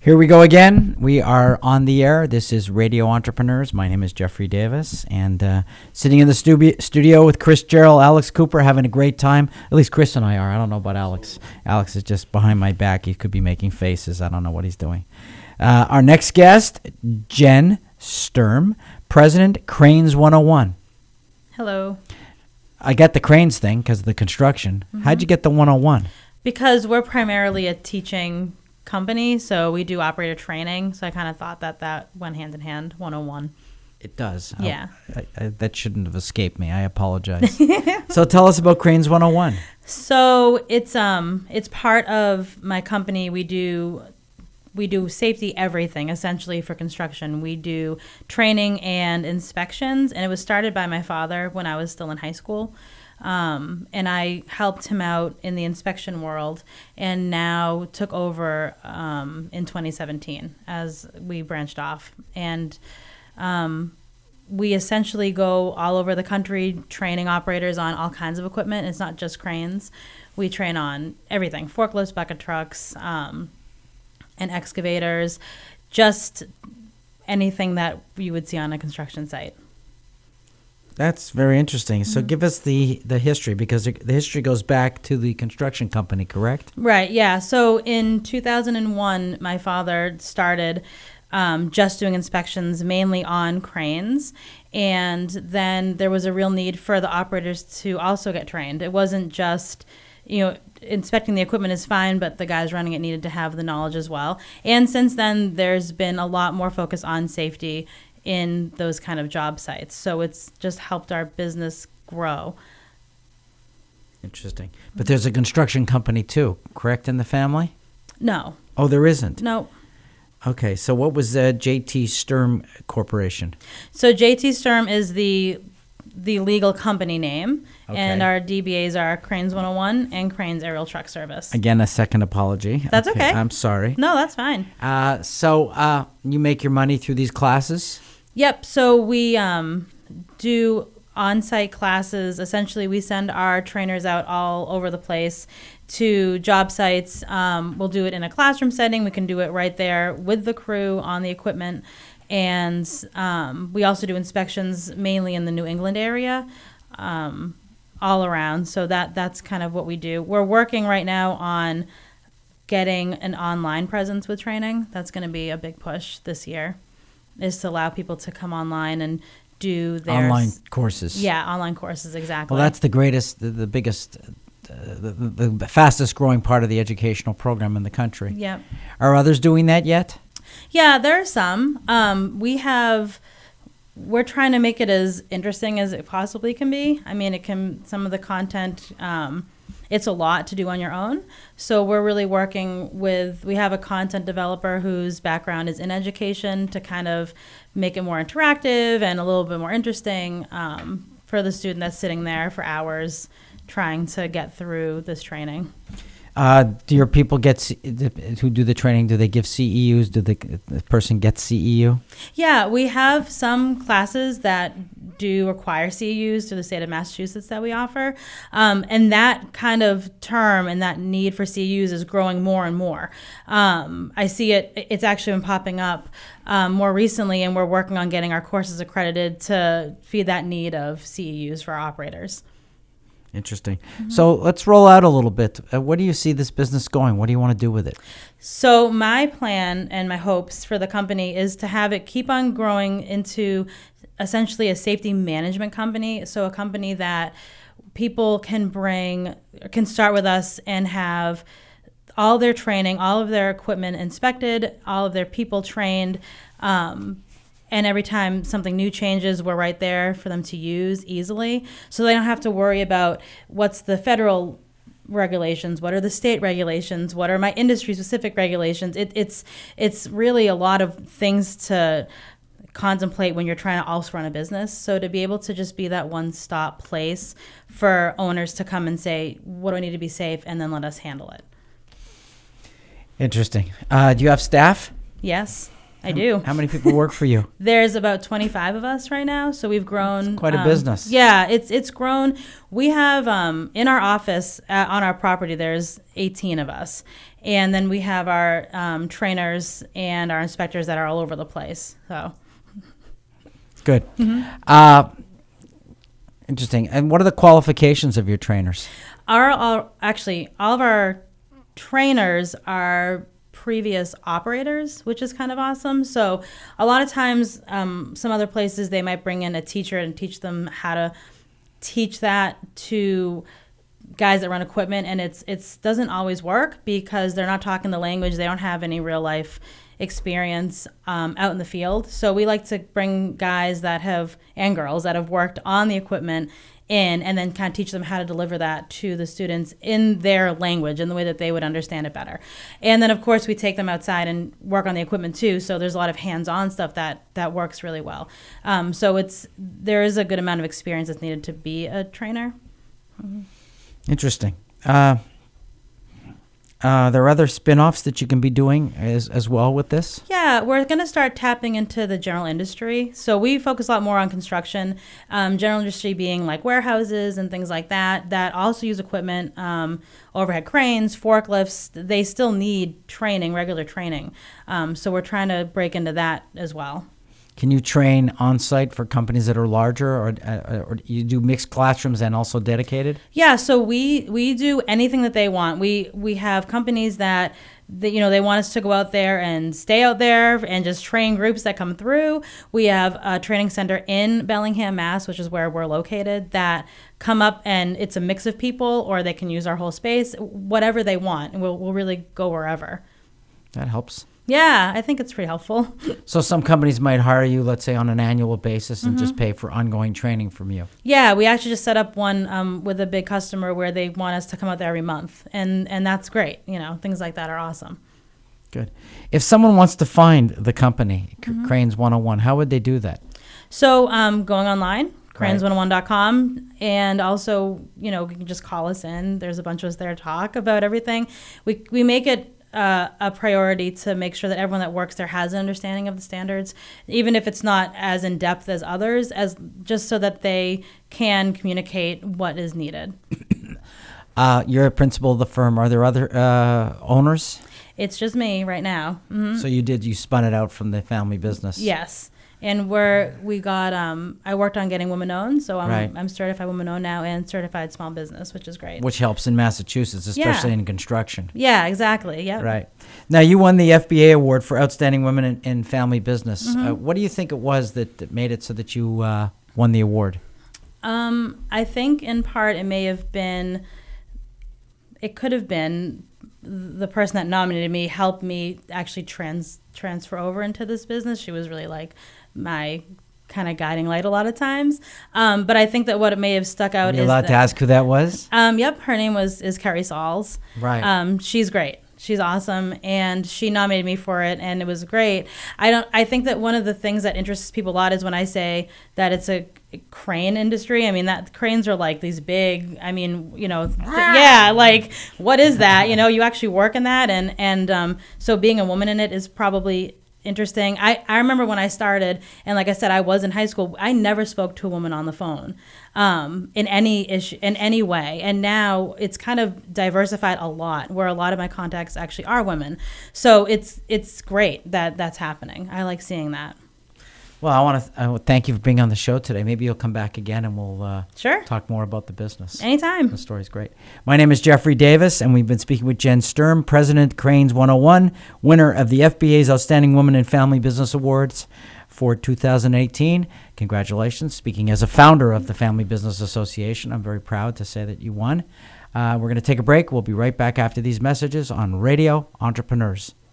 Here we go again. We are on the air. This is Radio Entrepreneurs. My name is Jeffrey Davis, and sitting in the studio with Chris Gerald, Alex Cooper, having a great time. At least Chris and I are. I don't know about Alex. Alex is just behind my back. He could be making faces. I don't know what he's doing. Our next guest, Jen Sturm, President, Cranes 101. Hello. I got the Cranes thing because of the construction. Mm-hmm. How'd you get the 101? Because we're primarily a teaching company, so we do operator training. So I kind of thought that went hand in hand, 101. It does. Yeah. I that shouldn't have escaped me. I apologize. So tell us about Cranes 101. So it's part of my company. We do safety everything, essentially, for construction. We do training and inspections, and it was started by my father when I was still in high school. And I helped him out in the inspection world, and now took over in 2017 as we branched off. And we essentially go all over the country training operators on all kinds of equipment. It's not just cranes. We train on everything, forklifts, bucket trucks, and excavators, just anything that you would see on a construction site. That's very interesting. So give us the history, because the history goes back to the construction company, correct? Right, yeah. So in 2001, my father started just doing inspections mainly on cranes. And then there was a real need for the operators to also get trained. It wasn't just, inspecting the equipment is fine, but the guys running it needed to have the knowledge as well. And since then, there's been a lot more focus on safety in those kind of job sites. So it's just helped our business grow. Interesting. But there's a construction company too, correct, in the family? No. Oh, there isn't? No. Okay, so what was J.T. Sturm Corporation? So J.T. Sturm is the legal company name, okay. And our DBAs are Cranes 101 and Cranes Aerial Truck Service. Again, a second apology. That's okay. I'm sorry. No, that's fine. So you make your money through these classes? Yep. So we do on-site classes. Essentially, we send our trainers out all over the place to job sites. We'll do it in a classroom setting. We can do it right there with the crew on the equipment. And we also do inspections mainly in the New England area, all around. So that's kind of what we do. We're working right now on getting an online presence with training. That's going to be a big push this year, is to allow people to come online and do their online courses. Yeah, online courses, exactly. Well, that's the greatest, the biggest, the fastest growing part of the educational program in the country. Yep. Are others doing that yet? Yeah, there are some. We're trying to make it as interesting as it possibly can be. I mean, some of the content, it's a lot to do on your own. So we're really working we have a content developer whose background is in education to kind of make it more interactive and a little bit more interesting for the student that's sitting there for hours trying to get through this training. Do your people who do the training, do they give CEUs? Do the person get CEU? Yeah, we have some classes that do require CEUs through the state of Massachusetts that we offer. And that kind of term and that need for CEUs is growing more and more. I see it's actually been popping up more recently, and we're working on getting our courses accredited to feed that need of CEUs for our operators. Interesting. Mm-hmm. So let's roll out a little bit. Where do you see this business going? What do you want to do with it? So my plan and my hopes for the company is to have it keep on growing into essentially a safety management company. So a company that people can start with us and have all their training, all of their equipment inspected, all of their people trained, and every time something new changes, we're right there for them to use easily. So they don't have to worry about what's the federal regulations, what are the state regulations, what are my industry-specific regulations. It's really a lot of things to contemplate when you're trying to also run a business. So to be able to just be that one-stop place for owners to come and say, what do I need to be safe, and then let us handle it. Interesting. Do you have staff? Yes. I do. How many people work for you? There's about 25 of us right now, so we've grown. It's quite a business. Yeah, it's grown. We have in our office on our property, there's 18 of us, And then we have our trainers and our inspectors that are all over the place. So good. Interesting. And what are the qualifications of your trainers? Actually, all of our trainers are previous operators, which is kind of awesome. So a lot of times, some other places, they might bring in a teacher and teach them how to teach that to guys that run equipment, and it doesn't always work because they're not talking the language. They don't have any real life experience out in the field. So we like to bring guys and girls that have worked on the equipment in, and then kind of teach them how to deliver that to the students in their language, in the way that they would understand it better. And then of course we take them outside and work on the equipment too. So there's a lot of hands-on stuff that works really well. So there is a good amount of experience that's needed to be a trainer. Mm-hmm. Interesting. There are other spin-offs that you can be doing as well with this? Yeah, we're going to start tapping into the general industry. So we focus a lot more on construction, general industry being like warehouses and things like that also use equipment, overhead cranes, forklifts. They still need training, regular training. So we're trying to break into that as well. Can you train on-site for companies that are larger, or you do mixed classrooms and also dedicated? Yeah, so we do anything that they want. We have companies that they want us to go out there and stay out there and just train groups that come through. We have a training center in Bellingham, Mass, which is where we're located, that come up, and it's a mix of people, or they can use our whole space, whatever they want, and we'll really go wherever. That helps. Yeah, I think it's pretty helpful. So some companies might hire you, let's say, on an annual basis and just pay for ongoing training from you. Yeah, we actually just set up one with a big customer where they want us to come out there every month, and that's great. Things like that are awesome. Good. If someone wants to find the company, Cranes 101, how would they do that? So going online, cranes101.com, and also, you can just call us in. There's a bunch of us there to talk about everything. We make it a priority to make sure that everyone that works there has an understanding of the standards, even if it's not as in depth as others, as just so that they can communicate what is needed. You're a principal of the firm. Are there other owners? It's just me right now. Mm-hmm. So you spun it out from the family business. Yes. And I worked on getting women-owned, so I'm certified women-owned now and certified small business, which is great. Which helps in Massachusetts, especially in construction. Yeah, exactly. Yeah. Right. Now, you won the FBA Award for Outstanding Women in Family Business. What do you think it was that made it so that you won the award? I think in part it could have been the person that nominated me helped me actually transfer over into this business. She was really like my kind of guiding light a lot of times. But I think that what it may have stuck out is... Are you allowed to ask who that was? Yep, her name is Carrie Sauls. Right. She's great. She's awesome, and she nominated me for it, and it was great. I think that one of the things that interests people a lot is when I say that it's a crane industry. I mean, that cranes are like these big, like, what is that? You actually work in that, and so being a woman in it is probably interesting. I remember when I started, and like I said, I was in high school, I never spoke to a woman on the phone in any issue, in any way. And now it's kind of diversified a lot, where a lot of my contacts actually are women. So it's great that that's happening. I like seeing that. Well, I want to thank you for being on the show today. Maybe you'll come back again and we'll talk more about the business. Anytime. The story's great. My name is Jeffrey Davis, and we've been speaking with Jen Sturm, President, Cranes 101, winner of the FBA's Outstanding Women in Family Business Awards for 2018. Congratulations. Speaking as a founder of the Family Business Association, I'm very proud to say that you won. We're going to take a break. We'll be right back after these messages on Radio Entrepreneurs.